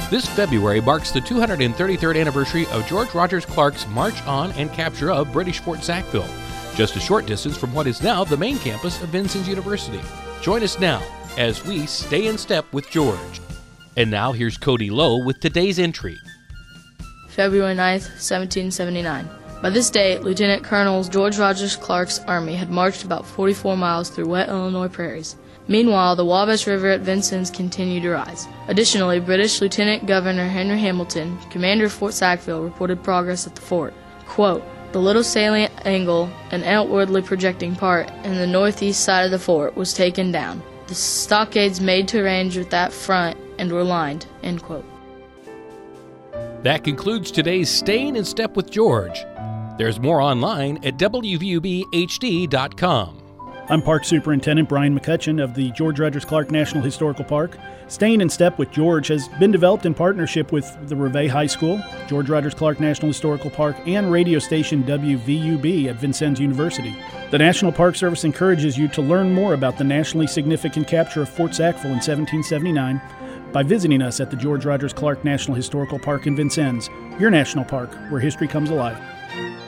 This February marks the 233rd anniversary of George Rogers Clark's march on and capture of British Fort Sackville, just a short distance from what is now the main campus of Vincennes University. Join us now as we stay in step with George. And now here's Cody Lowe with today's entry. February 9th, 1779. By this date, Lieutenant Colonel George Rogers Clark's army had marched about 44 miles through wet Illinois prairies. Meanwhile, the Wabash River at Vincennes continued to rise. Additionally, British Lieutenant Governor Henry Hamilton, commander of Fort Sackville, reported progress at the fort. Quote, "The little salient angle, an outwardly projecting part, in the northeast side of the fort was taken down. The stockades made to arrange with that front and were lined." End quote. That concludes today's Staying in Step with George. There's more online at WVUBHD.com. I'm Park Superintendent Brian McCutcheon of the George Rogers Clark National Historical Park. Staying in Step with George has been developed in partnership with the Reveille High School, George Rogers Clark National Historical Park, and radio station WVUB at Vincennes University. The National Park Service encourages you to learn more about the nationally significant capture of Fort Sackville in 1779 by visiting us at the George Rogers Clark National Historical Park in Vincennes, your national park where history comes alive.